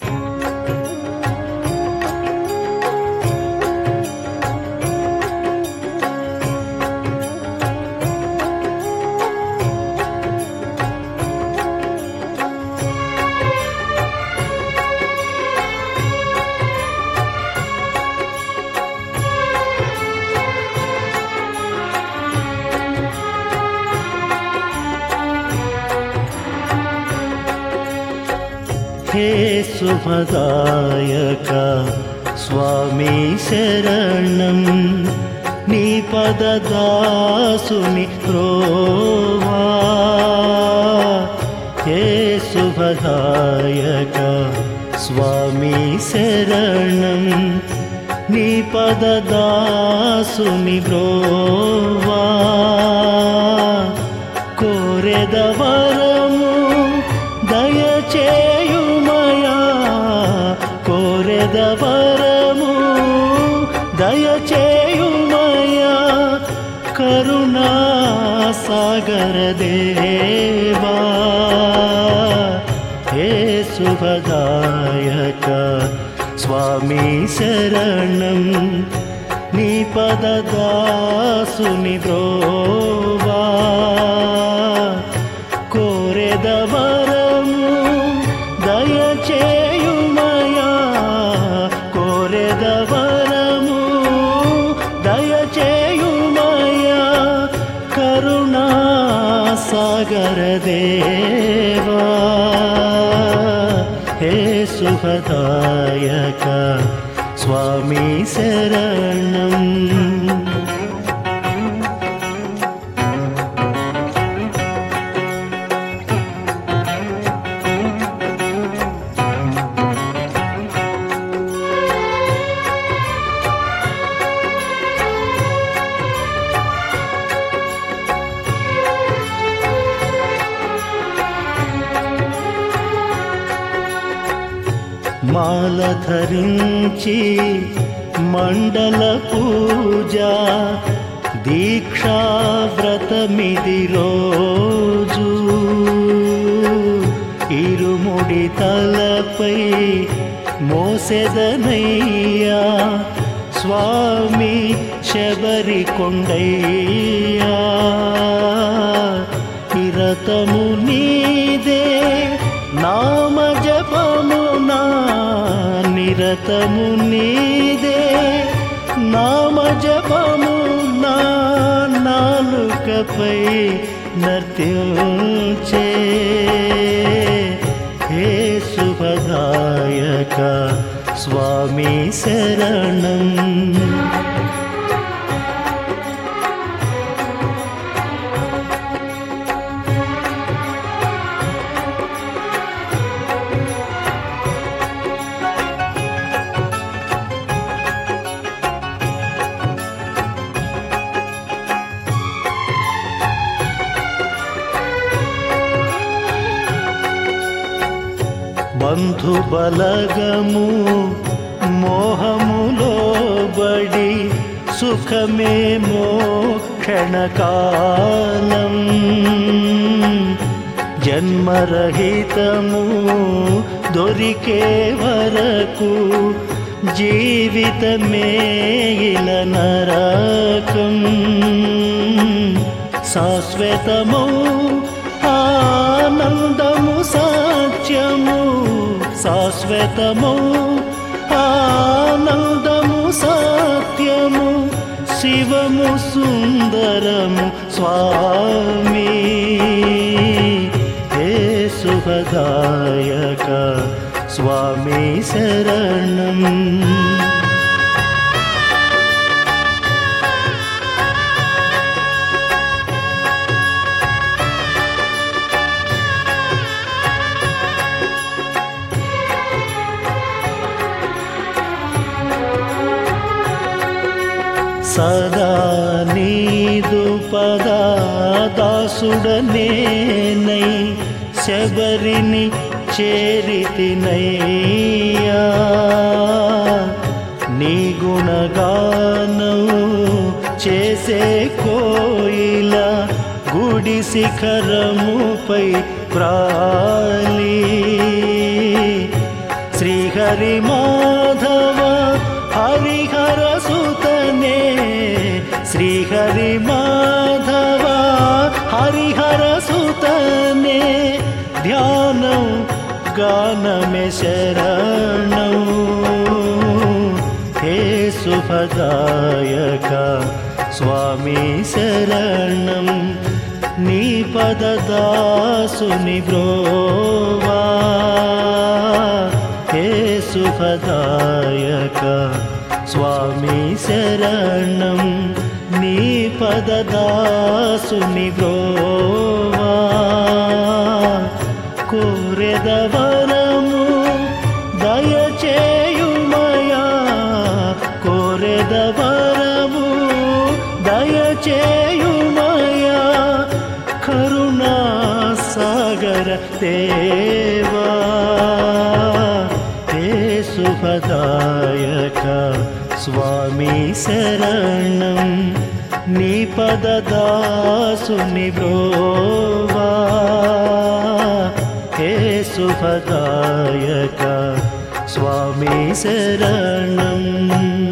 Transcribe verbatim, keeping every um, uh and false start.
हे शुभदायक स्वामी शरणं नी पददासुनि प्रोवा। हे शुभदायक स्वामी शरणं नी पददासुनि प्रोवा। कोरेदवरमु दयचेयुमया कोरेदवरमु दयचेयुमया करुणा सागर देवा। हे शुभदायक स्वामी शरणं नी पददासुनि ब्रोवा। कोरेदवरमु दयचेयुमया कोरेदवरमु दयचेयुमया करुणा सागर देवा। हे शुभदायक स्वामी शरणं। మాల ధరించి మండల పూజ దీక్షా వ్రతమిది రోజు। ఇరుముడి తలపై మోసెదనయ్యా స్వామి శబరి కొండయ్యా। నిరతము నీదే నామ జపమునా నిరతము నీదే నామ జపమునా నాలుకపై నర్త్యుంచే। हे शुभदायक स्वामी शरणं। బంధు బలగము మోహములో బడి సుఖమే మోక్షణకాలం। జన్మరహితము దొరికే వరకు జీవితమే ఇల నరకం। శాశ్వతము ఆనందము సత్యము శాశ్వతము ఆనందము సత్యము శివము సుందరము స్వామి। हे शुभदायक स्वामी शरणं। సదా నీదు పదాదాసుడనేనై శబరిని చేరితినయ్యా। నీ గుణగానం చేసే కోయిల గుడి శిఖరముపై ప్రాలి। శ్రీ श्रीहरि माधव हरिहर सुतने श्रीहरि माधव हरिहर सुतने ध्यानं गानमे शरणं हे शुभदायका स्वामी शरणं नी पददासुनि ब्रोवा हे सुखदायका स्वामी शरणं नी पददासुनि ब्रोवा कोरेदवरमु दयचेयुमया कोरेदवरमु दयचेयुमया करुणा सागर देवा हे शुभदायका स्वामी शरणं नी पददासुनि ब्रोवा हे शुभदायका स्वामी शरणं।